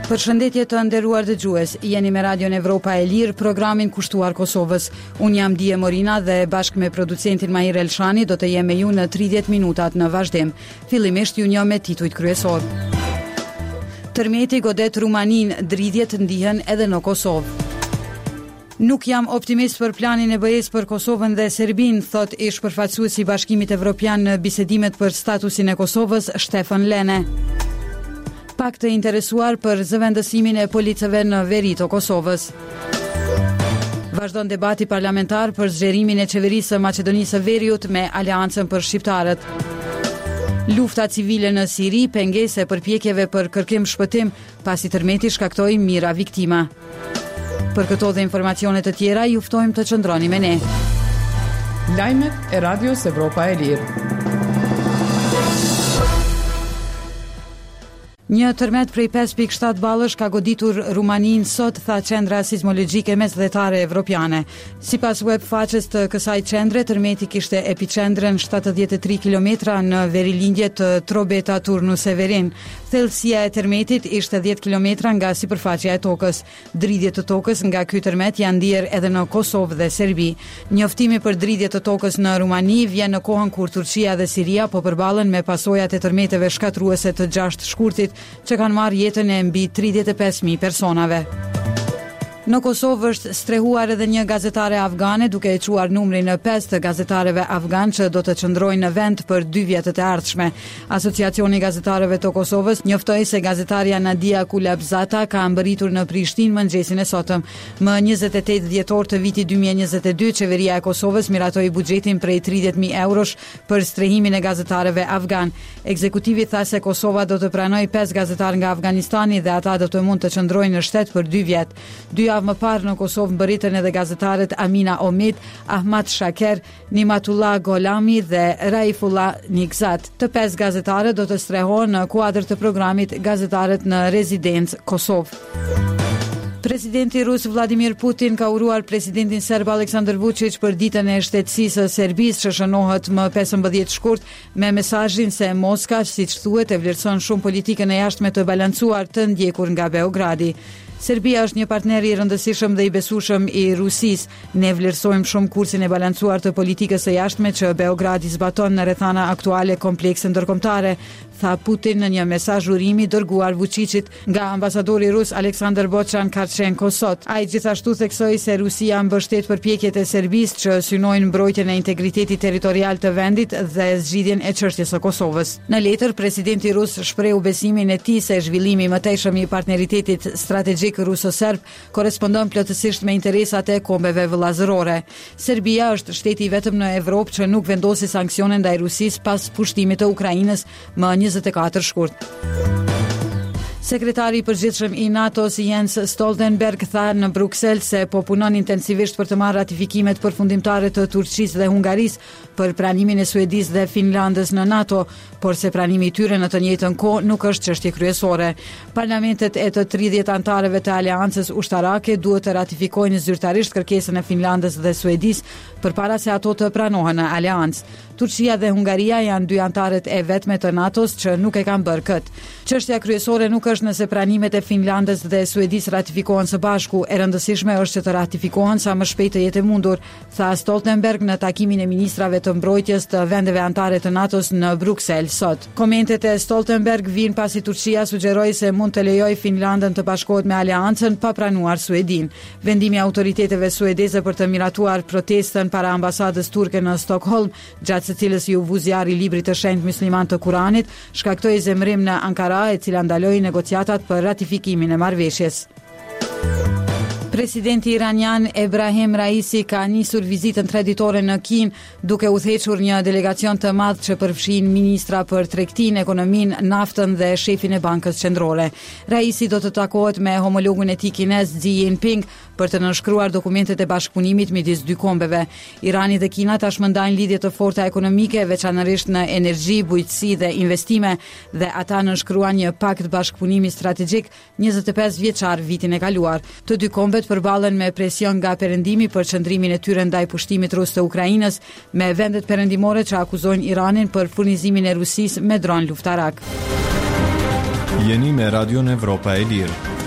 Përshëndetje të nderuar dëgjues, jeni me Radion Evropa e Lirë, programin kushtuar Kosovës. Unë jam Dije Morina dhe bashkë me producentin Mahir Elshani do të jem me ju në 30 minutat në vazhdim. Fillimisht ju njoh me titujt kryesor. Tërmeti godet Rumanin, dridhjet ndihen edhe në Kosovë. Nuk jam optimist për planin e BE-s për Kosovën dhe Serbinë, thot ish përfaqësuesi i Bashkimit Evropian në bisedimet për statusin e Kosovës, Stefan Lene. Pak të interesuar për zëvendësimin e policëve në veri të Kosovës. Vazhdon debati parlamentar për zgjerimin e qeverisë së Maqedonisë së Veriut me Aleancën për Shqiptarët. Lufta civile në Siri, pengese përpjekjeve për kërkim shpëtim, pasi tërmeti shkaktoi mijëra viktima. Për këto dhe informacione të tjera, ju ftojmë të qëndroni me ne. Lajmet e Radios Evropa e Lirë. Një tërmet prej 5.7 ballësh ka goditur Rumaninë sot, tha Qendra Sismologjike Mesdhetare Evropiane. Sipas web faqes të kësaj qendre, tërmeti kishte epicendrën 73 km në verilindje të Trobeta Turnu Severin. Thellësia e tërmetit ishte 10 km nga sipërfaqja e tokës. Dridhjet të tokës nga ky tërmet janë ndier edhe në Kosovë dhe Serbi. Njoftimi për dridhjet të tokës në Rumani vjen në kohën kur Turqia dhe Siria po përballen me pasojat e tërmeteve shkatruese të 6 shkurtit, që kanë marrë jetën e mbi 35.000 personave. Në Kosovë është strehuar edhe një gazetare afgane, duke e quar numrin në 5 të gazetareve afgan që do të qëndrojnë në vend për 2 vjetët e ardhshme. Asociacioni i gazetarëve të Kosovës njoftoi se gazetaria Nadia Kulabzata ka mbërritur në Prishtinë mëngjesin e sotëm. Më 28 dhjetor të vitit 2022, qeveria e Kosovës miratoi buxhetin prej 30.000 eurosh për strehimin e gazetarëve afgan. Ekzekutivi tha se Kosova do të pranojë 5 gazetarë nga Afganistani dhe ata do të mund të qëndrojnë në shtet për 2 vjet. 2 javë më parë në Kosovë mbërritën edhe gazetarët Amina Omid, Ahmad Shaker, Nimatullah Golami dhe Raifullah Nikzat. Të 5 gazetarët do të strehohen në kuadër të programit Gazetarët në Rezidencë Kosovë. Presidenti rus Vladimir Putin ka uruar presidentin serb Aleksandar Vučić për ditën e shtetësisë së Serbisë që shënohet më 15 shkurt me mesazhin se Moska, siç thuhet, e vlerëson shumë politikën e jashtme të balancuar të ndjekur nga Beogradi. Serbia është një partner i rëndësishëm dhe i besueshëm i Rusisë. Ne vlerësojmë shumë kursin e balancuar të politikës së jashtme që Beogradi zbaton në rrethana aktuale komplekse ndërkombëtare, tha Putin në një mesazh urimi dërguar Vučićit nga ambasadori rus Aleksandar Boçan Karchenko sot. Ai gjithashtu theksoi se Rusia mbështet përpjekjet e Serbisë që synojnë mbrojtjen e integritetit territorial të vendit dhe zgjidhjen e çështjes së Kosovës. Në letër, presidenti rus shprehu besimin e tij se zhvillimi i mëtejshëm i partneritetit strategjik ruso-serb korespondon plotësisht me interesat e kombeve vëllazërore. Serbia është shteti i vetëm në Evropë që nuk vendosi sanksione ndaj Rusisë pas pushtimit të Ukrainës më 24 shkurt. Sekretari i përgjithshëm i NATO-s Jens Stoltenberg tha në Bruksel se po punon intensivisht për të marrë ratifikimet përfundimtare të Turqisë dhe Hungarisë për pranimin e Suedisë dhe Finlandës në NATO, por se pranimi i tyre në të njëjtën kohë nuk është çështje kryesore. Parlamentet e të 30 antarëve të Aleancës Ushtarake duhet të ratifikojnë zyrtarisht kërkesën e Finlandës dhe Suedisë përpara se ato të pranohen në Aleancë. Turqia dhe Hungaria janë 2 antarët e vetme të NATO-s që nuk e kanë bërë këtë. Çështja kryesore nuk është nëse pranimet e Finlandës dhe Suedisë ratifikohen së bashku, e rëndësishme është që të ratifikohen sa më shpejt të jetë mundur, tha Stoltenberg në takimin e ministrave të mbrojtjes të vendeve anëtare të NATO-s në Bruksel sot. Komentet e Stoltenberg vijnë pasi Turqia sugjeroi se mund të lejojë Finlandën të bashkohet me Aleancën pa pranuar Suedin. Vendimi i autoriteteve suedeze për të miratuar protestën para ambasadës turke në Stockholm, gjatë së cilës ju vu zjarri i librit të shenjtë musliman të Kuranit, shkaktoi zemrim në Ankara, e cila ndaloi negociatat për ratifikimin e marrëveshjes. Presidenti iranian Ebrahim Raisi ka nisur vizitën traditore në Kinë, duke udhëhequr një delegacion të madh që përfshin ministra për tregtinë, ekonominë, naftën dhe shefin e Bankës Qendrore. Raisi do të takohet me homologun e tij kinez Xi Jinping për të nënshkruar dokumentet e bashkëpunimit midis dy kombeve. Irani dhe Kina tashmë ndajnë lidhje të forta ekonomike, veçanërisht në energji, bujqësi dhe investime, dhe ata nënshkruan një pakt bashkëpunimi strategjik 25 vjeçar vitin e kaluar. Të dy kombet përballen me presion nga perëndimi për çndrimin e tyre ndaj pushtimit rus të Ukrainës, me vendet perëndimore që akuzojnë Iranin për furnizimin e Rusisë me dron luftarak. Jeni me Radion Evropa e Lirë.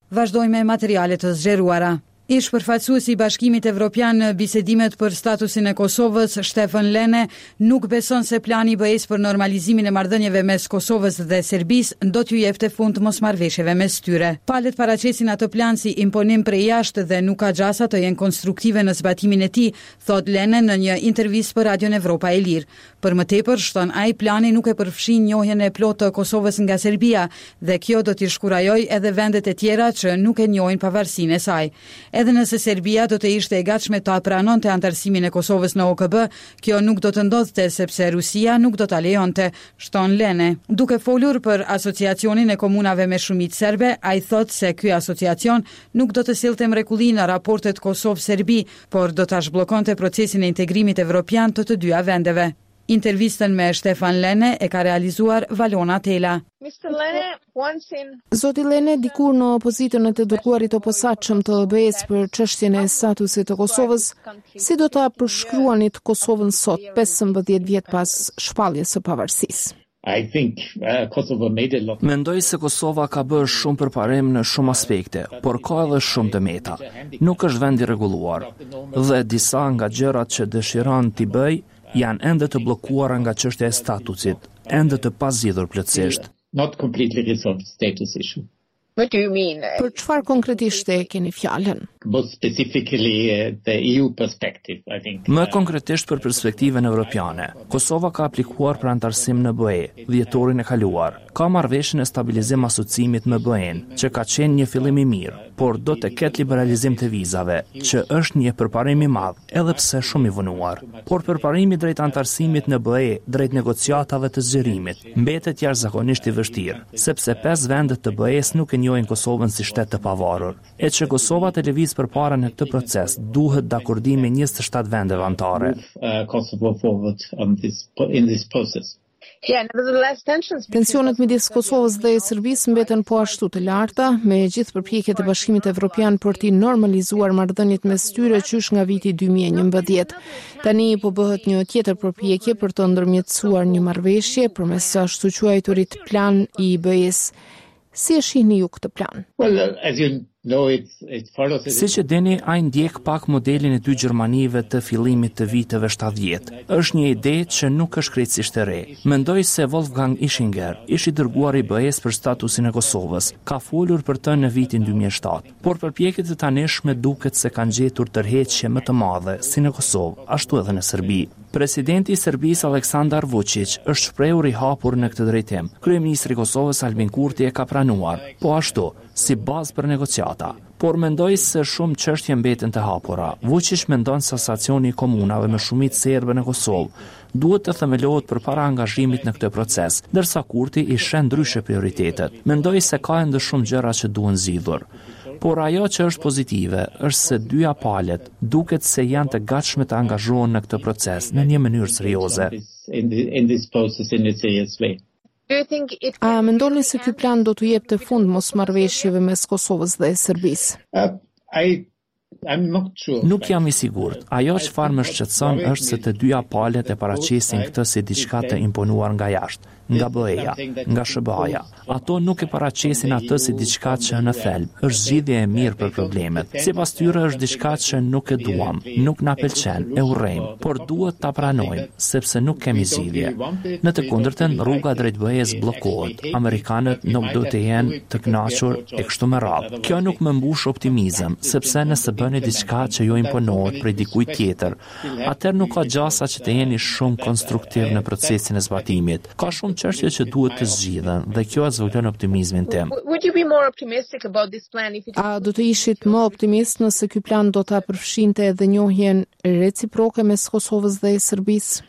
Vazhdojmë me materialet të zgjeruara. Ish përfaqësuesi i Bashkimit Evropian në bisedimet për statusin e Kosovës, Stefan Lene, nuk beson se plani i BE-s për normalizimin e marrëdhënieve mes Kosovës dhe Serbisë do t'ju jepte fund mosmarrëveshjeve mes tyre. Palët paraqesin atë plan si imponim prej jashtë dhe nuk ka gjasa të jenë konstruktive në zbatimin e tij, thot Lene në një intervistë për Radion Evropa e Lirë. Për më tepër, shton ai, plani nuk e përfshin njohjen e plotë të Kosovës nga Serbia dhe kjo do t'i shkurajojë edhe vendet e tjera që nuk e njohin pavarësinë e saj. Edhe nëse Serbia do të ishte e gatshme ta pranonte antarësimin e Kosovës në OKB, kjo nuk do të ndodhte sepse Rusia nuk do ta lejonte, shton Lene. Duke folur për asociacionin e komunave me shumicë serbe, ai thot se ky asociacion nuk do të sillte mrekulli në raportet Kosovë-Serbi, por do ta zhbllokonte procesin e integrimit evropian të dyja vendeve. Intervistën me Stefan Lene e ka realizuar Valona Tela. Zoti Lene, dikur në opozitën e të dërguarit të posaçëm të BE-s për çështjen e statusit të Kosovës, si do ta përshkruanit Kosovën sot, 15 vjet pas shpalljes së pavarësisë? Mendoj se Kosova ka bërë shumë përparim në shumë aspekte, por ka edhe shumë dëmeta. Nuk është vend i rregulluar dhe disa nga gjërat që dëshiron t'i bëj janë ende të bllokuara nga çështja e statusit, ende të pazgjidhur plotësisht. Për çfarë konkretisht e keni fjalën? Më konkretisht për perspektivën evropiane. Kosova ka aplikuar për antarësim në BE dhjetorin e kaluar. Ka marrëveshjen e stabilizim asociimit me BE-n, që ka qenë një fillim i mirë, por do të ketë liberalizim të vizave, që është një përparim i madh, edhe pse shumë i vonuar. Por përparimi drejt antarësimit në BE, drejt negociatave të zgjerimit, mbetet jashtëzakonisht i vështirë, sepse 5 vendet të BE-s nuk e njohin Kosovën si shtet të pavarur. E që Kosova të lëviz përpara në këtë proces, duhet dakordimi 27 vendeve anëtare. Tensionet midis Kosovës dhe Serbisë mbeten po ashtu të larta, me gjithë përpjekjet e Bashkimit Evropian për t'i normalizuar marrëdhëniet mes tyre qysh nga viti 2011. Tani po bëhet një tjetër përpjekje për të ndërmjetësuar një marrëveshje përmes ashtu quajturit plan i BE-s. Si e shihni ju këtë plan? Si që dini, ai ndjek pak modelin e 2 Gjermanive të fillimit të viteve 70. Është një ide që nuk është krejtësisht e re. Mendoj se Wolfgang Ischinger, ish i dërguar i BE-s për statusin e Kosovës, ka folur për të në vitin 2007. Por përpjekjet e tanishme duket se kanë gjetur tërheqje më të madhe, si në Kosovë, ashtu edhe në Serbi. Presidenti i Serbisë Aleksandar Vučić është shprehur i hapur në këtë drejtim. Kryeministri i Kosovës Albin Kurti e ka pranuar, po ashtu, si bazë për negociata. Por mendoj se shumë çështje mbeten të hapura. Vučić mendon se asacioni i komunave me shumicë serbe në Kosovë duhet të themelohet përpara angazhimit në këtë proces, ndërsa Kurti i sheh ndryshe prioritetet. Mendoj se ka ende shumë gjëra që duhen zgjidhur. Por ajo që është pozitive është se dyja palët duket se janë të gatshme të angazhohen në këtë proces në një mënyrë serioze. A mendoni se ky plan do t'u jepte fund mosmarrëveshjeve mes Kosovës dhe Serbisë? Nuk jam i sigurt. Ajo çfarë më shqetëson është se të dyja palët e paraqesin këtë si diçka të imponuar nga jashtë, nga BE-ja, nga SBA-ja. Ato nuk e paraqesin atë si diçka që në thelb është zgjidhje e mirë për problemet. Sipas tyre është diçka që nuk e duam, nuk na pëlqen, e urrejmë, por duhet ta pranojmë, sepse nuk kemi zgjidhje. Në të kundërtën, rruga drejt BE-s bllokohet. Amerikanët nuk do të jenë të kënaqur e kështu me radhë. Kjo nuk më mbush optimizëm, sepse nëse bëni diçka që ju imponohet prej dikujt tjetër, atëherë nuk ka gjasa që të jeni shumë konstruktiv në procesin e zbatimit. Ka shumë çështje që duhet të zgjidhen dhe kjo e zvogëlon optimizmin tim. A do të ishit më optimist nëse ky plan do ta përfshinte edhe njohjen reciproke mes Kosovës dhe Serbisë?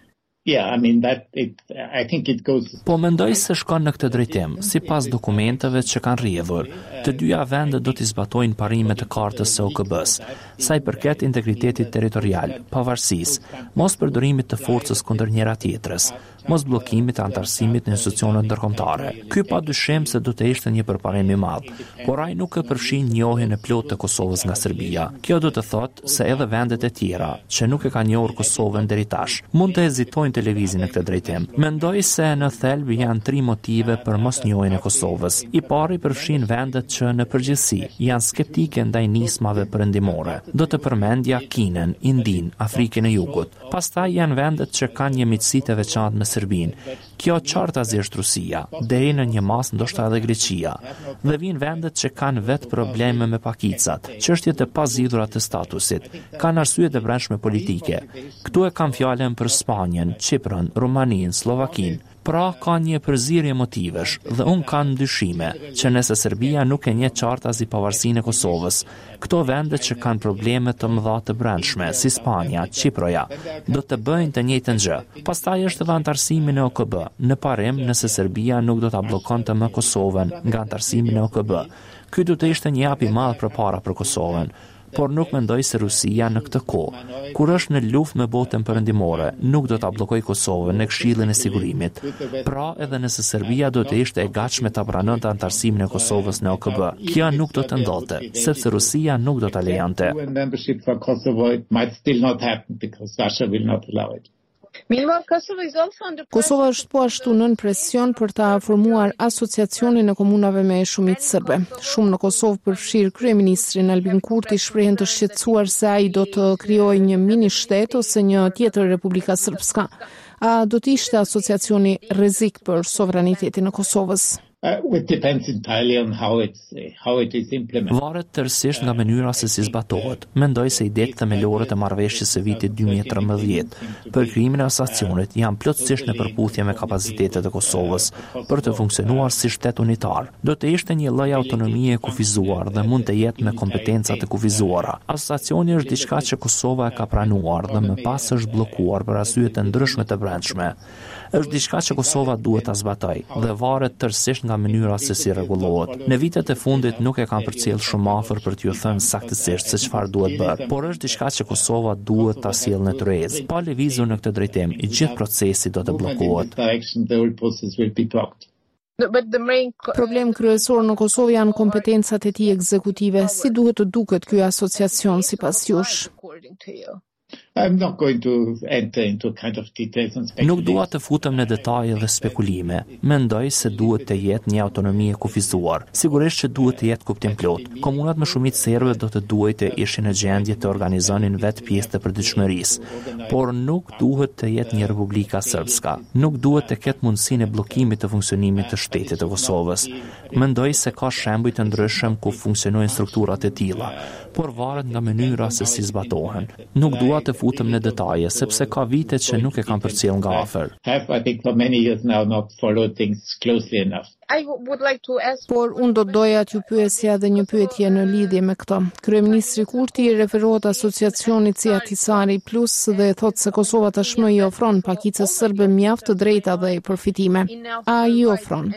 Po mendoj se shkon në këtë drejtim, sipas dokumenteve që kanë rrjedhur. Të dyja vendet do t'i zbatojnë parimet e kartës së OKB-s, sa i përket integritetit territorial, pavarësisë, mos përdorimit të forcës kundër njëra tjetrës, mos bllokimit të antarësimit në institucionet ndërkombëtare. Ky padyshim se do të ishte një përparim i madh, por ai nuk e përfshin njohjen e plotë të Kosovës nga Serbia. Kjo do të thotë se edhe vendet e tjera që nuk e kanë njohur Kosovën deri tash mund të hezitojnë të lëvizin në këtë drejtim. Mendoj se në thelb janë 3 motive për mosnjohjen e Kosovës. I pari përfshin vendet që në përgjithësi janë skeptike ndaj nismave perëndimore. Do të përmendja Kinën, Indin, Afrikën e Jugut. Pastaj janë vendet që kanë një miqësi të veçantë me Serbinë. Kjo qartazisht Rusia, deri në një mas ndoshta edhe Greqia. Dhe vijnë vendet që kanë vetë probleme me pakicat, çështjet e pazgjidhura të statusit, kanë arsye të brendshme politike. Këtu e kam fjalën për Spanjën, Çiprën, Rumaninë, Slovakinë. Pra ka një përzierje motivesh dhe unë kam dyshime që nëse Serbia nuk e njeh qartazi pavarësinë e Kosovës, këto vende që kanë probleme të mëdha të brendshme, si Spanja, Çiproja, do të bëjnë të njëjtën gjë. Pastaj është edhe antarësimi në OKB, në parim nëse Serbia nuk do ta bllokonte më Kosovën nga antarësimi në OKB. Ky do të ishte një hap i madh përpara për Kosovën. Por nuk mendoj se Rusia në këtë kohë, kur është në luftë me botën perëndimore, nuk do ta bllokojë Kosovën në Këshillin e Sigurimit. Pra, edhe nëse Serbia do të ishte e gatshme ta pranonte antarësimin e Kosovës në OKB, kjo nuk do të ndodhte, sepse Rusia nuk do ta lejonte. Kosova është po ashtu nën presion për ta formuar asociacionin e komunave me shumicë serbe. Shumë në Kosovë përfshirë kryeministrin Albin Kurti shprehen të shqetësuar se ai do të krijojë një mini shtet ose një tjetër Republika Srpska. A do të ishte asociacioni rrezik për sovranitetin e Kosovës? It depends entirely on how it is implemented. Varet tërësisht nga mënyra se si zbatohet. Mendoj se idetë themelore të marrëveshjes së vitit 2013 për krijimin e asociacionit janë plotësisht në përputhje me kapacitetet e Kosovës për të funksionuar si shtet unitar. Do të ishte një lloj autonomie e kufizuar dhe mund të jetë me kompetenca të kufizuara. Asociacioni është diçka që Kosova e ka pranuar dhe më pas është bllokuar për arsye të ndryshme të brendshme. Është diçka që Kosova duhet ta zbatojë dhe varet tërësisht nga mënyra se si rregullohet. Në vitet e fundit nuk e kanë përcjell shumë afër për t'ju thënë saktësisht se çfarë duhet bërë, por është diçka që Kosova duhet ta sjellë në tërësi. Pa lëvizur në këtë drejtim, i gjithë procesi do të bllokohet. Problem kryesor në Kosovë janë kompetencat e tij ekzekutive. Si duhet të duket ky asociacion sipas jush? I'm not going to enter into kind of details and speculation. Nuk dua të futem në detaje dhe spekulime. Mendoj se duhet të jetë një autonomi e kufizuar. Sigurisht që duhet të jetë kuptim plot. Komunat me shumicë serbe do të duhet të ishin në gjendje të organizonin vetë pjesë të përditshmërisë, por nuk duhet të jetë një Republika Srpska. Nuk duhet të ketë mundësinë e bllokimit të funksionimit të shtetit të Kosovës. Mendoj se ka shembuj të ndryshëm ku funksionojnë strukturat e tilla, por varet nga mënyra se si zbatohen. Nuk dua të futem në detaje, sepse ka vite që nuk e kam përcjell nga afër. Por unë do doja t'ju pyesja edhe një pyetje në lidhje me këtë. Kryeministri Kurti referohet asociacionit si Ahtisaari Plus dhe thotë se Kosova tashmë i ofron pakicës serbe mjaft të drejta dhe përfitime. A i ofron?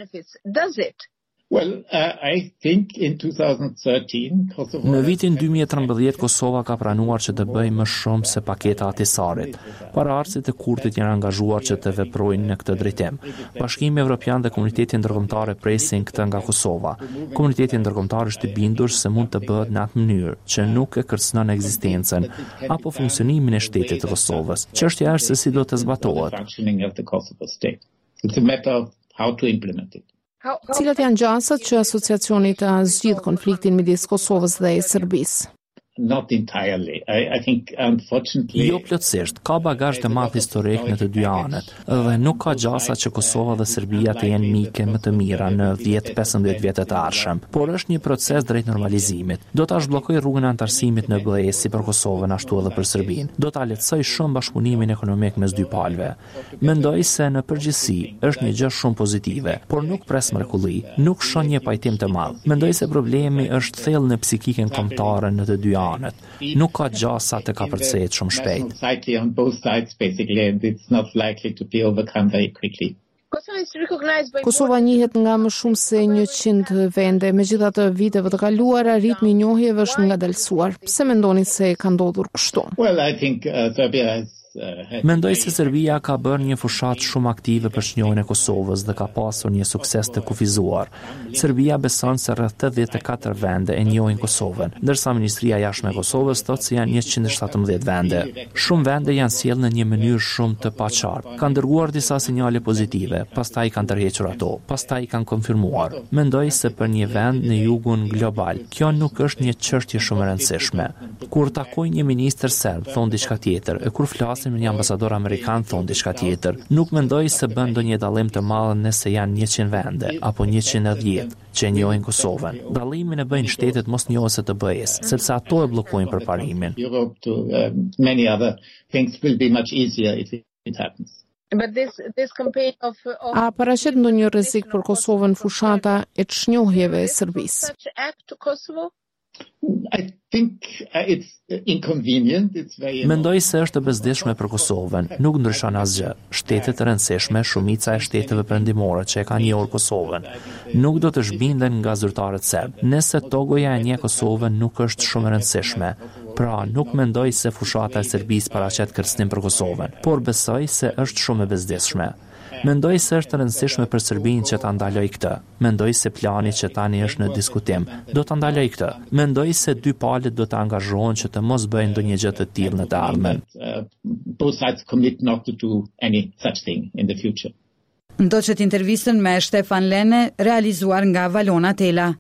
Well, I think in 2013 Kosovo... Në vitin 2013 Kosova ka pranuar që të bëjë më shumë se paketa Ahtisaarit. Paraardhësit e Kurtit janë angazhuar që të veprojnë në këtë drejtim. Bashkimi Evropian dhe Komuniteti Ndërkombëtar presin këtë nga Kosova. Komuniteti Ndërkombëtar është i bindur se mund të bëhet në atë mënyrë që nuk e kërcënon ekzistencën apo funksionimin e shtetit të Kosovës. Çështja është se si do të zbatohet. It's a matter of how to implement it. Cilat janë gjasat që asociacioni të zgjidh konfliktin midis Kosovës dhe Serbisë? Not entirely. I think unfortunately Jo plotësisht, ka bagazh të madh historik në të dy anët, dhe nuk ka gjasa që Kosova dhe Serbia të jenë mike më të mira në 10-15 vjetet e ardhshëm, por është një proces drejt normalizimit. Do ta zhbllokoj rrugën e antarësimit në BE si për Kosovën ashtu edhe për Serbinë. Do ta lehtësoj shumë bashkëpunimin ekonomik mes dy palëve. Mendoj se në përgjithësi është një gjë shumë pozitive, por nuk pres mrekulli, nuk shon një pajtim të madh. Mendoj se problemi është thellë në psikikën kombëtare në të dy anët. Nuk ka gjasa të ka përcejt shumë shpejt. Kosova njihet nga më shumë se 100 vende, megjithatë viteve të kaluara ritmi i njohjeve është ngadalësuar. Pse mendoni se ka ndodhur kështu? Well, I think Serbia has Mendoj se Serbia ka bërë një fushat shumë aktive për çnjohjen e Kosovës dhe ka pasur një sukses të kufizuar. Serbia beson se rreth 84 vende e njohin Kosovën, ndërsa Ministria e Jashtme e Kosovës thotë se janë 117 vende. Shumë vende janë sjellë në një mënyrë shumë të paqartë. Kanë dërguar disa sinjale pozitive, pastaj kanë tërhequr ato, pastaj kanë konfirmuar. Mendoj se për një vend në jugun global, kjo nuk është një çështje shumë e rëndësishme. Kur takoj një ministër serb, thon diçka tjetër, e kur flasim me një ambasador amerikan, thon diçka tjetër. Nuk mendoj se bën ndonjë dallim të madh nëse janë 100 vende apo 110 që njohin Kosovën. Dallimin e bëjnë shtetet mosnjohëse të BE-s, sepse ato e bllokojnë përparimin. Many other things will be much easier if it happens. But this campaign of A paraqet ndonjë rrezik për Kosovën fushata e çnjohjeve e Serbisë? such act to Kosovo? I think it's inconvenient. It's very Mendoj se është e bezdishme për Kosovën, nuk ndryshon asgjë. Shtetet e rëndësishme, shumica e shteteve perëndimore që e kanë njohur Kosovën, nuk do të zhbinden nga zyrtarët serb. Nëse Togoja e njeh Kosovën nuk është shumë e rëndësishme. Pra, nuk mendoj se fushata e Serbisë paraqet kërcënim për Kosovën, por besoj se është shumë e bezdishme. Mendoj se është rëndësishme për Serbinë që ta ndaloj këtë. Mendoj se plani që tani është në diskutim do ta ndaloj këtë. Mendoj se dy palët do të angazhohen që të mos bëjnë ndonjë gjë të tillë në të ardhmen. Both sides commit not to do any such thing in the future. Ndoqët intervistën me Stefan Lene, realizuar nga Valona Tela.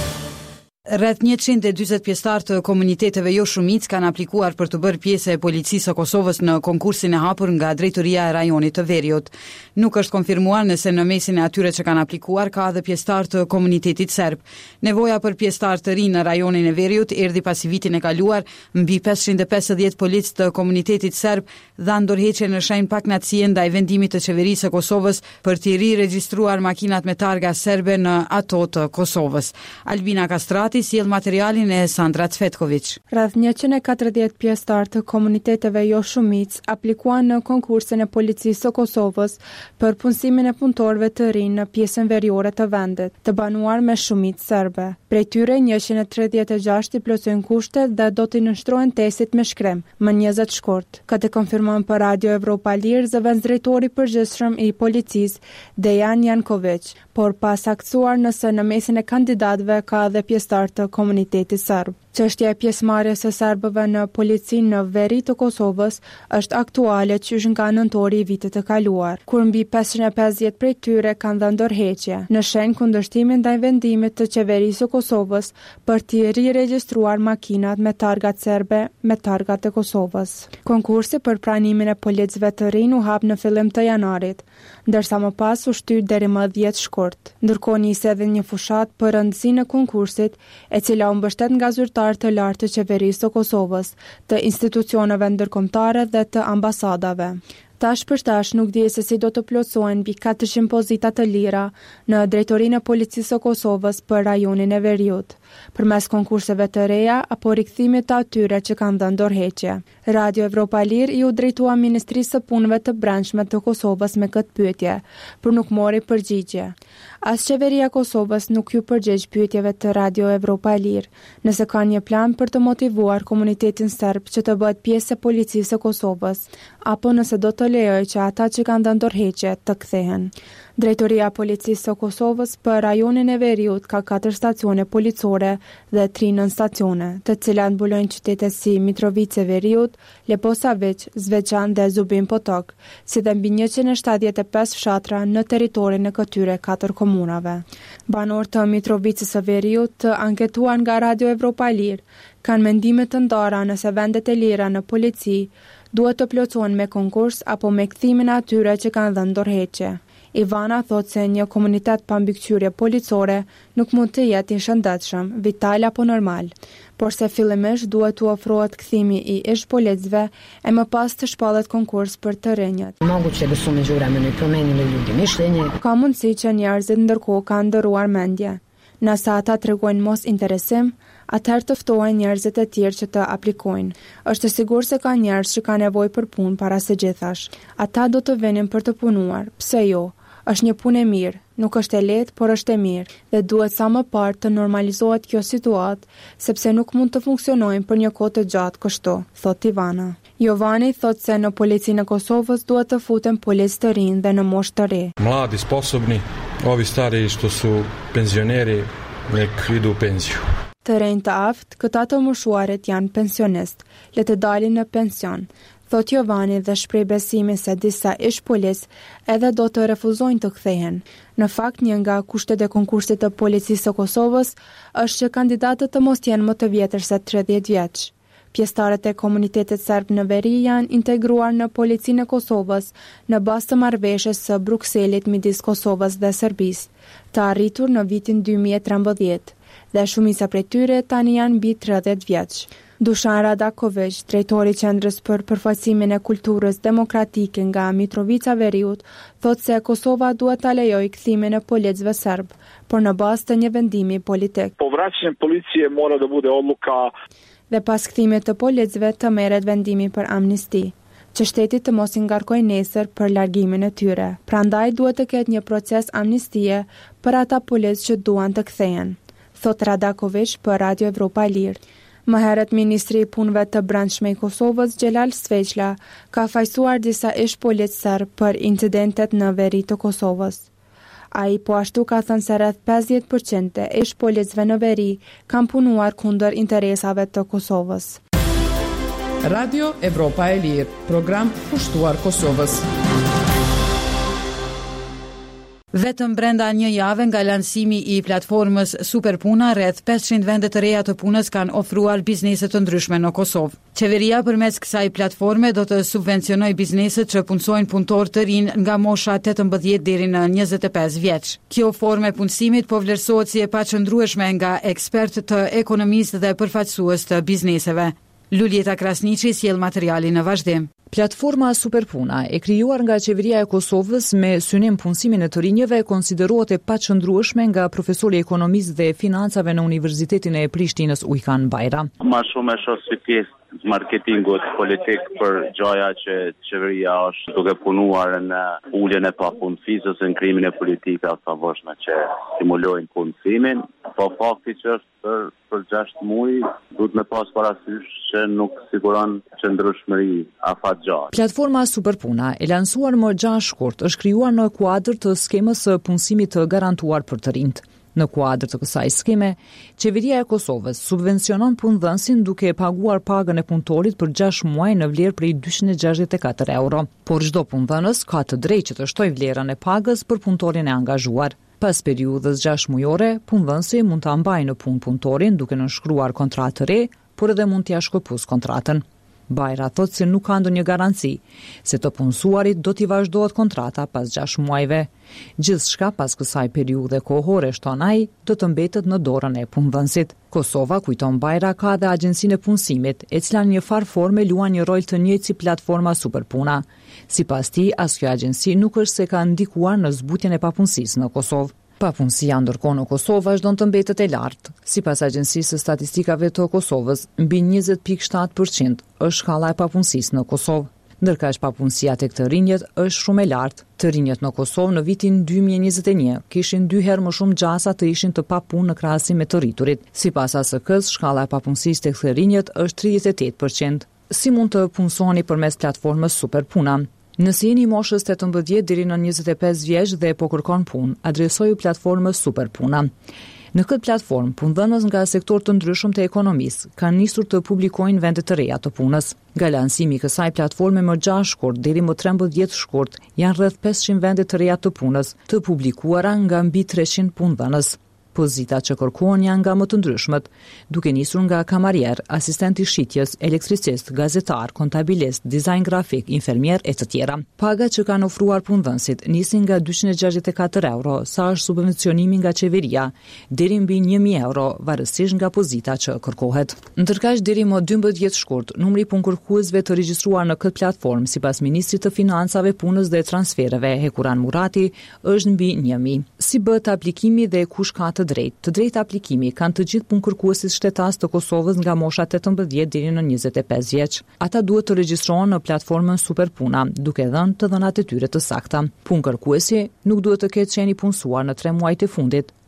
Rreth 140 pjesëtar të komuniteteve jo shumic kanë aplikuar për të bërë pjesë e policisë së Kosovës në konkursin e hapur nga drejtoria e rajonit të Veriut. Nuk është konfirmuar nëse në mesin e atyre që kanë aplikuar ka edhe pjesëtar të komunitetit serb. Nevoja për pjesëtar të rinj në rajonin e Veriut erdhi pasi vitin e kaluar mbi 550 policë të komunitetit serb dhanë dorëheqje në shenjë pakënaqësie ndaj vendimit të qeverisë së Kosovës për të riregjistruar makinat me targa serbe në ato të Kosovës. Albina Kastrati sjell materialin e Sandra Cvetković. Rreth 140 pjesëtar të komuniteteve jo shumic aplikuan në konkursin e policisë së Kosovës për punësimin e punëtorëve të rinj në pjesën veriore të vendit, të banuar me shumicë serbe. Prej tyre 136 i plotësojnë kushtet dhe do t'i nënshtrohen testit me shkrim, më 20 shkurt. Këtë konfirmon për Radio Evropa Lirë zëvendësdrejtori i përgjithshëm i policisë, Dejan Janković, por pa saktuar nëse në mesin e kandidatëve ka edhe pjesëtar të komunitetit serb. Çështja e pjesëmarrjes së serbëve në policinë në veri të Kosovës është aktuale qysh nga nëntori i vitit të kaluar, kur mbi 550 prej tyre kanë dhënë dorëheqje, në shenjë kundërshtimin ndaj vendimit të qeverisë së Kosovës për të riregjistruar makinat me targat serbe me targat e Kosovës. Konkursi për pranimin e policëve të rinj u hap në fillim të janarit, ndërsa më pas u shtyr deri më 10 shkurt. Ndërkohë nisi edhe një fushat për rëndësinë e konkursit, e cila u mbështet nga zyrtarë të lartë të qeverisë së Kosovës, të institucioneve ndërkombëtare dhe të ambasadave. Tash për tash nuk di se si do të plotësohen mbi 400 pozita të lira në drejtorinë e policisë së Kosovës për rajonin e Veriut, përmes konkurseve të reja apo rikthimit të atyre që kanë dhënë dorëheqje. Radio Evropa Lirë i u drejtua Ministrisë së Punëve të Brendshme të Kosovës me këtë pyetje, por nuk mori përgjigje. As qeveria e Kosovës nuk ju përgjigj pyetjeve të Radio Evropa Lirë, nëse ka një plan për të motivuar komunitetin serb që të bëhet pjesë e policisë së Kosovës, apo nëse do të lejoj që ata që kanë dhënë dorëheqje të kthehen. Drejtoria e Policisë së Kosovës për rajonin e Veriut ka 4 stacione policore dhe 3 nën-stacione, të cilat mbulojnë qytete si Mitrovica Veriut, Leposavić, Zvečan dhe Zubin Potok, si dhe mbi 175 fshatra në territorin e këtyre 4 komunave. Banorët të Mitrovicës së Veriut të anketuar nga Radio Evropa Lirë kanë mendime të ndara nëse vendet e lira në polici duhet të plotësohen me konkurs apo me kthimin e atyre që kanë dhënë dorëheqje. Ivana thot se një komunitet pa mbikëqyrje policore nuk mund të jetë i shëndetshëm, vital apo normal, por se fillimisht duhet të ofrohet kthimi i ish policëve e më pas të shpallet konkurs për të rinjët. Moguće da su u međuvremenu i promenili ljudi mišljenje. Ka mundësi që njerëzit ndërkohë kanë ndëruar mendje. Nëse ata tregojnë mos interesim, atëherë të ftohen njerëzit e tjerë që të aplikojnë. Është sigurt se ka njerëz që kanë nevojë për punë para së gjithash. Ata do të vinin për të punuar. Pse jo? Është një punë e mirë, nuk është e lehtë, por është e mirë dhe duhet sa më parë të normalizohet kjo situatë, sepse nuk mund të funksionojmë për një kohë të gjatë kështu, thot Ivana. Jovani thot se në policinë e Kosovës duhet të futen policë të rinj dhe në moshë të re. Mladi, sposobni, ovi stari što su penzioneri nek idu u penziju. Të rinj të aftë, këta të moshuarit janë pensionist, le të dalin në pension. Thot Jovani dhe shpreh besimin se disa ish policë edhe do të refuzojnë të kthehen. Në fakt, një nga kushtet e konkursit të policisë së Kosovës është që kandidatët të mos jenë më të vjetër se 30 vjeç. Pjesëtarët e komunitetit serb në veri janë integruar në policinë e Kosovës në bazë të marrëveshjes së Brukselit midis Kosovës dhe Serbisë, të arritur në vitin 2013, dhe shumica prej tyre tani janë mbi 30 vjeç. Dušan Radaković, drejtori i Qendrës për përfaqësimin e kulturës demokratike nga Mitrovica Veriut, thot se Kosova duhet ta lejojë kthimin e policëve serb, por në bazë të një vendimi politik. Povraćanje policije mora da bude odluka. Dhe pas kthimit të policëve të merret vendimi për amnisti, që shteti të mos i ngarkojë nesër për largimin e tyre. Prandaj duhet të ketë një proces amnistie për ata policë që duan të kthehen, thot Radaković për Radio Evropa e Lirë. Më herët ministri i punëve të brendshme i Kosovës, Xhelal Sveçla, ka fajsuar disa ish policë serb për incidentet në veri të Kosovës. Ai po ashtu ka thënë se rreth 50% e ish policëve në veri kanë punuar kundër interesave të Kosovës. Radio Evropa e Lirë, program pushtuar Kosovës. Vetëm brenda një jave nga lansimi i platformës Superpuna, rreth 500 vende të reja të punës kanë ofruar biznese të ndryshme në Kosovë. Qeveria përmes kësaj platforme do të subvencionojë bizneset që punësojnë punëtor të rinj nga mosha 18 deri në 25 vjeç. Kjo formë e punësimit po vlerësohet si e paqëndrueshme nga ekspertë të ekonomisë dhe përfaqësues të bizneseve. Luljeta Krasniqi sjell materialin në vazhdim. Platforma Superpuna, e krijuar nga qeveria e Kosovës me synim punësimin e të rinjve, konsiderohet e paqëndrueshme nga profesori i ekonomisë dhe financave në Universitetin e Prishtinës Ujkan Bajra. Ma shumë e shoh si pjesë marketingut politik për gjaja që qeveria është duke punuar në uljen e papunësisë ose në krimin e politikave të favërshme që stimulojnë punësimin, po fakti që është për 6 muaj duhet me pas parasysh që nuk siguron qëndrueshmëri afatgjatë. Platforma Superpuna, e lansuar më 6 shkurt, është krijuar në kuadër të skemës së punësimit të garantuar për të rinjt. Në kuadër të kësaj skeme, qeveria e Kosovës subvencionon punëdhënësin duke paguar pagën e punëtorit për 6 muaj në vlerë prej 264 euro. Por çdo punëdhënës ka të drejtë që të shtojë vlerën e pagës për punëtorin e angazhuar. Pas periudhës 6 mujore, punëdhënësi mund ta mbajë në punë punëtorin duke nënshkruar kontratë të re, por edhe mund t'i shkëputësë kontratën. Bajra thot se nuk ka ndonjë garanci se të punësuarit do t'i vazhdohet kontrata pas 6 muajve. Gjithçka pas kësaj periudhe kohore, shton ai, do të mbetet në dorën e punëdhënësit. Kosova, kujton Bajra, ka dhe agjencinë e punësimit, e cila në një farë forme luan një rol të njëjtë si platforma Superpuna. Sipas tij, as kjo agjenci nuk është se ka ndikuar në zbutjen e papunësisë në Kosovë. Papunësia ndërkohë në Kosovë vazhdon të mbetet e lartë. Sipas Agjencisë së Statistikave të Kosovës, mbi 20.7% është shkalla e papunësisë në Kosovë. Ndërkaq papunësia tek të rinjët është shumë e lartë. Të rinjët në Kosovë në vitin 2021 kishin 2 herë më shumë gjasa të ishin të papunë në krahasim me të rriturit. Sipas ASK-s, shkalla e papunësisë tek të rinjët është 38%. Si mund të punësoni përmes platformës Superpuna? Nëse jeni moshës 18 deri në 25 vjeç dhe po kërkon punë, adresoju platformës Superpuna. Në këtë platformë, punëdhënës nga sektor të ndryshëm të ekonomisë kanë nisur të publikojnë vende të reja të punës. Nga lansimi i kësaj platforme më 6 shkurt deri më 13 shkurt, janë rreth 500 vende të reja të punës, të publikuara nga mbi 300 punëdhënës. Pozita që kërkohen janë nga më të ndryshmet, duke nisur nga kamarier, asistent i shitjes, elektricist, gazetar, kontabilist, dizajn grafik, infermier e të tjera. Pagat që kanë ofruar punëdhënësit nisin nga 264 euro, sa është subvencionimi nga qeveria, deri mbi 1000 euro, varësisht nga pozita që kërkohet. Ndërkaq deri më 12 shkurt, numri punkërkuesve të regjistruar në këtë platformë, sipas ministrit të financave, punës dhe transfereve, Hekuran Murati, është mbi 1000. Si bëhet aplikimi dhe kush ka të drejtë aplikimi kanë të gjithë punëkërkuesit shtetas të Kosovës nga mosha 18 deri në 25 vjeç. Ata duhet të regjistrohen në platformën Superpuna, duke dhënë të dhënat e tyre të sakta. Punëkërkuesi nuk duhet të ketë qenë i punësuar në 3 muajt e fundit,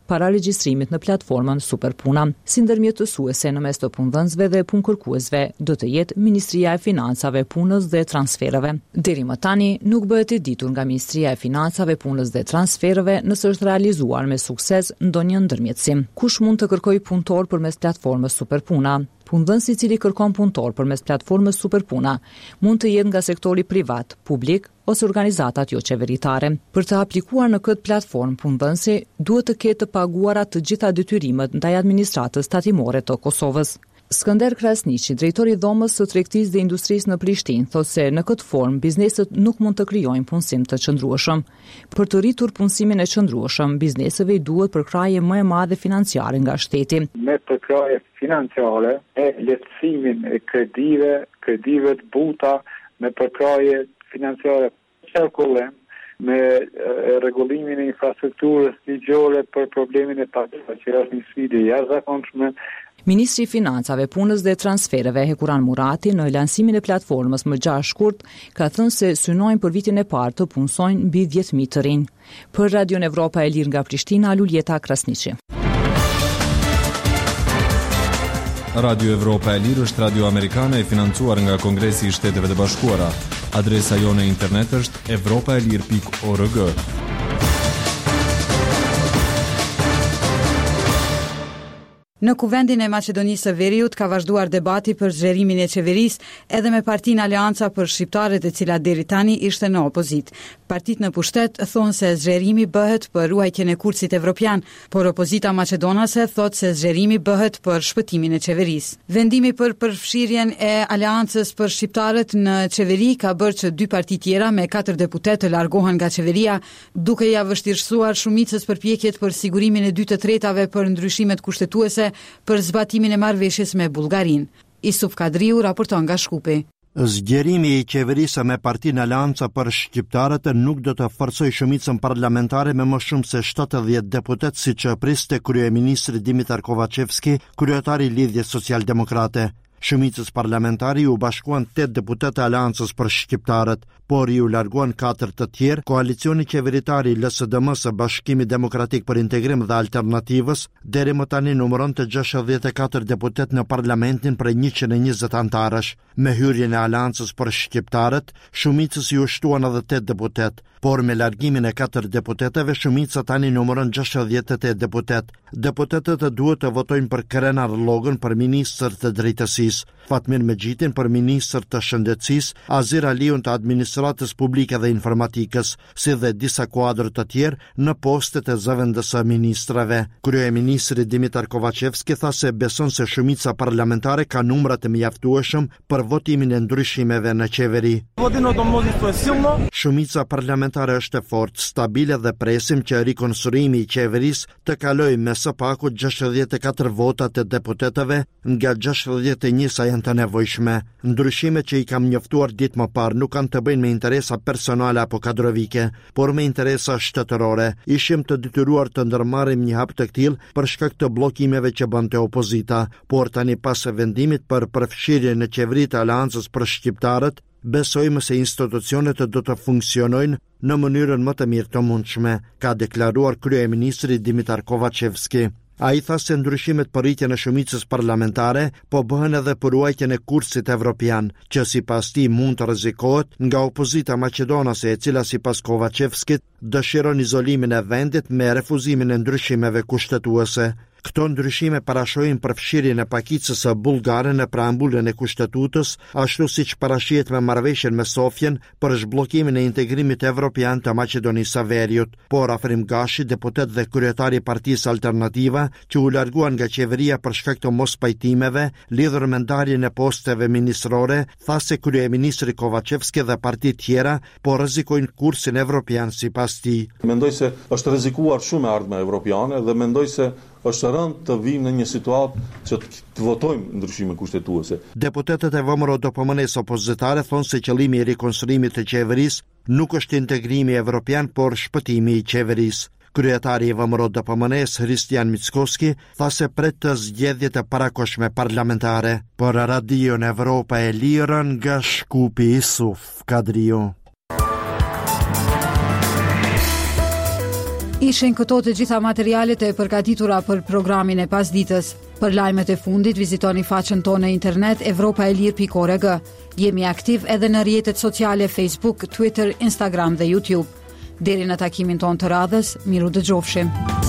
para regjistrimit në platformën Superpuna. Si ndërmjetësuese në mes të punëdhënësve dhe punëkërkuesve do të jetë Ministria e Financave, Punës dhe Transfereve. Deri më tani nuk bëhet e ditur nga Ministria e Financave, Punës dhe Transfereve nëse është realizuar me sukses ndonjë ndërmjetësim. Kush mund të kërkojë punëtor përmes platformës Superpuna? Punëdhënësi i cili kërkon punëtor përmes platformës Superpuna mund të jetë nga sektori privat, publik ose organizatat jo qeveritare. Për të aplikuar në këtë platformë, punëdhënësi duhet të ketë të paguara të gjitha detyrimet ndaj administratës tatimore të Kosovës. Skënder Krasniqi, drejtori i dhomës së tregtisë dhe industrisë në Prishtinë, thotë se në këtë formë bizneset nuk mund të krijojnë punësim të qëndrueshëm. Për të rritur punësimin e qëndrueshëm, bizneseve i duhet përkraje më e madhe financiare nga shteti. Me përkraje financiare e lehtësimin e kredive të buta, me përkraje financiare qarkullim, me rregullimin e infrastrukturës ligjore për problemin e taksave, që është një sfidë jashtëzakonshme. Ministri i Financave, Punës dhe Transfereve, Hekuran Murati, në lansimin e platformës më 6 shkurt, ka thënë se synojnë për vitin e parë të punësojnë mbi 10.000 të rinj. Për Radio Evropa e Lirë nga Prishtina, Luljeta Krasniqi. Radio Evropa e Lirë është radio amerikane e financuar nga Kongresi i Shteteve të Bashkuara. Adresa jone internet është evropaelir.org. Në kuvendin e Maqedonisë së Veriut ka vazhduar debati për zgjerimin e qeverisë edhe me Partinë Aleanca për Shqiptarët, e cila deri tani ishte në opozit. Partitë në pushtet thonë se zgjerimi bëhet për ruajtjen e kursit evropian, por opozita maqedonase thotë se zgjerimi bëhet për shpëtimin e qeverisë. Vendimi për përfshirjen e Aleancës për Shqiptarët në qeveri ka bërë që 2 parti tjera me 4 deputet të largohen nga qeveria, duke ja vështirësuar shumicës përpjekjet për sigurimin e 2 të tretave për ndryshimet kushtetuese për zbatimin e marrëveshjes me Bullgarinë. Isuf Kadriu raporton nga Shkupi. Zgjerimi i qeverisë me Partinë Aleanca për Shqiptarët nuk do të forcojë shumicën parlamentare me më shumë se 70 deputet, siç priste kryeministri Dimitar Kovacevski, kryetari i Lidhjes Social-Demokrate. Shumicës parlamentari u bashkuan 8 deputet e Aleancës për Shqiptarët, por ju larguan 4 të tjerë. Koalicioni qeveritari i LSDM-së, Bashkimi Demokratik për Integrim dhe Alternativës, deri më tani numëron të 64 deputet në parlamentin për 120 antarësh. Me hyrjen e Aleancës për Shqiptarët, shumicës ju shtuan edhe 8 deputet, por me largimin e 4 deputeteve, shumica tani numëron 68 deputet. Deputetët duhet të votojnë për Keren Arllogën për ministër të drejtësisë, Fatmir Mexhitin për ministër të shëndetësisë, Azir Aliun të administratës publike dhe informatikës, si dhe disa kuadër të tjerë në postet e zëvendës së ministrave. Kryeministri Dimitar Kovacevski tha se beson se shumica parlamentare ka numra të mjaftueshëm për votimin e ndryshimeve në qeveri. Shumica parlamentare është e fortë, stabile dhe presim që rikonstruimi i qeverisë të kalojë me së paku 64 vota të deputetëve nga 61 sa janë të nevojshme. Ndryshimet që i kam njoftuar ditë më parë nuk kanë të bëjnë me interesa personale apo kadrovike, por me interesa shtetërore. Ishim të detyruar të ndërmarrim një hap të tillë për shkak të bllokimeve që bënte opozita, por tani pas vendimit për përfshirjen në qeveritë të Aleancës për Shqiptarët, besojmë se institucionet do të funksionojnë në mënyrën më të mirë të mundshme, ka deklaruar kryeministri Dimitar Kovacevski. Ai tha se ndryshimet për rritjen e shumicës parlamentare po bëhen edhe për ruajtjen e kursit evropian, që sipas tij mund të rrezikohet nga opozita maqedonase, e cila sipas Kovacevskit dëshiron izolimin e vendit me refuzimin e ndryshimeve kushtetuese. Këto ndryshime parashojnë përfshirjen e pakicës së bullgare në preambullën e kushtetutës, ashtu siç parashihet me marrëveshjen me Sofjen për zhbllokimin e integrimit evropian të Maqedonisë së Veriut. Por Afrim Gashi, deputet dhe kryetari i Partisë Alternativa, që u larguan nga qeveria për shkak të mospajtimeve lidhur me ndarjen e posteve ministrore, tha se kryeministri Kovacevski dhe parti tjera po rrezikojnë kursin evropian sipas tij. Mendoj se është rrezikuar shumë ardhmja evropiane dhe mendoj se është rënd të vijmë në një situatë që të votojmë ndryshime kushtetuese. Deputetët e VMRO-DPM-s opozitare thonë se qëllimi i rikonstruimit të qeverisë nuk është integrimi evropian, por shpëtimi i qeverisë. Kryetari i VMRO-DPM-s Hristijan Mickoski tha se pret të zgjedhjet e parakoshme parlamentare. Për Radio Evropa e Lirë nga Shkupi, Isuf Kadriu. Ishin këto të gjitha materialet e përgatitura për programin e pasditës. Për lajmet e fundit vizitoni faqen tonë internet europaelir.org. Jemi aktiv edhe në rrjetet sociale Facebook, Twitter, Instagram dhe YouTube. Deri në takimin tonë të radhës, miru dëgjofshim.